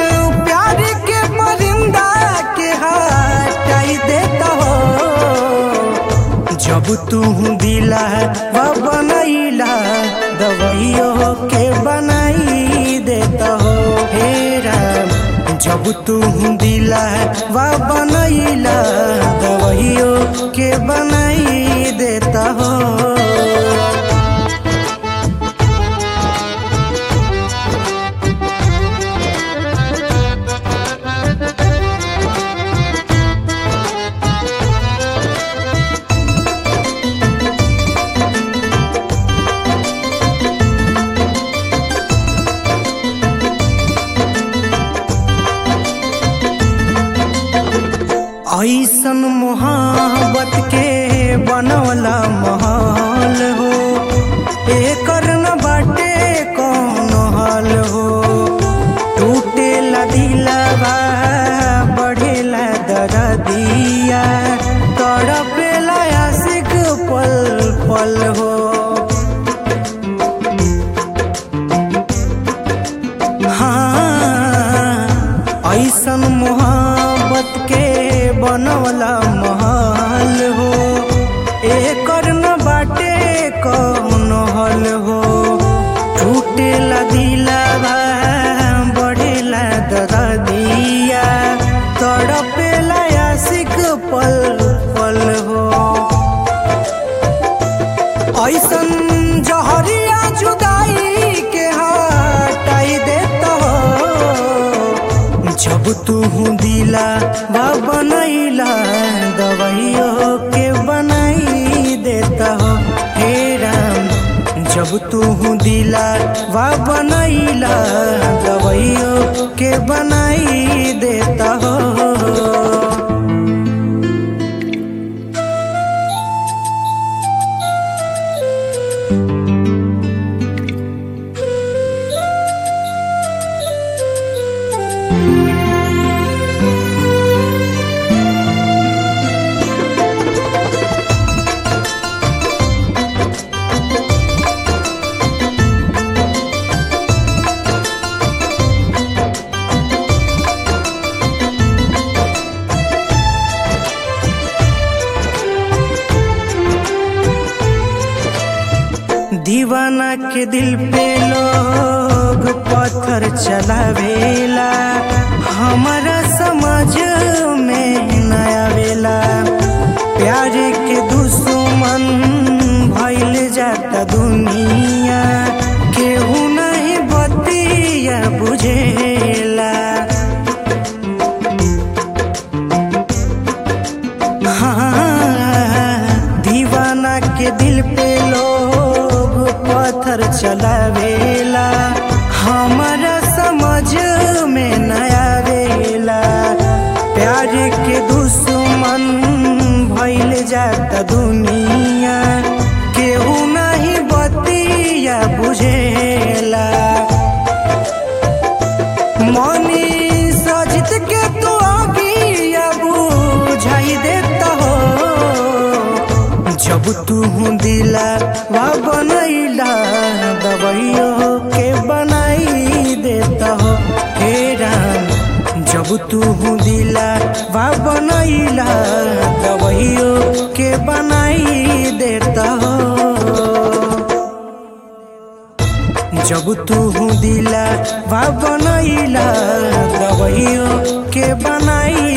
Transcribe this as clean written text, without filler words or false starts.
प्यार के परिंदा के हटाई देता हो। जब तू दिला व बनैला दवाइयों के बनाई देता हो। हे राम जब तू दिला व बनैला दवाइयों के बनाई देता हो। ऐसन मोहब्बत के बनवला महल हो, एकर न बाटे कौनो हाल हो। टूटेला दिलवा बढ़ेला दर्दिया, तड़पेला आशिक पल पल हो। हाँ ऐसन मोहब्बत के बनवला महल हो, एकर न बाटे कौनो हल हो। टूटेला दिलवा बढ़ेला दर्दिया, तड़पेला आशिक पल पल हो। ऐसन जहरिया जुदाई के हटाई देता हो। जब तू दिला व बनैला दवाइयों के बनाई देता हो। हे राम जब तू दिला व बनैला दवाइयों के बनाई देता हो। दीवाना के दिल पे लोग पत्थर चलावेला, हमारा समझ में न आवेला। प्यार के दुश्मन भइल जाता दुनिया, केहू नहीं बतिया बुझेला। हाँ दीवाना के दिल पे पत्थर चलावेला, हमारा समझ में न आवेला। प्यार के दुश्मन भइल जाता दुनिया, केहू नहीं बतिया बुझेला। मनी सजित के तू अगिया बुझाई देता हो। जब तू दिला व बनैला दवाइयों के बनाई देता हो। हे राम जब तू दिला व बनैला दवाइयों के बनाई देता हो। जब तू दिला व बनैला दवाइयों के बनाई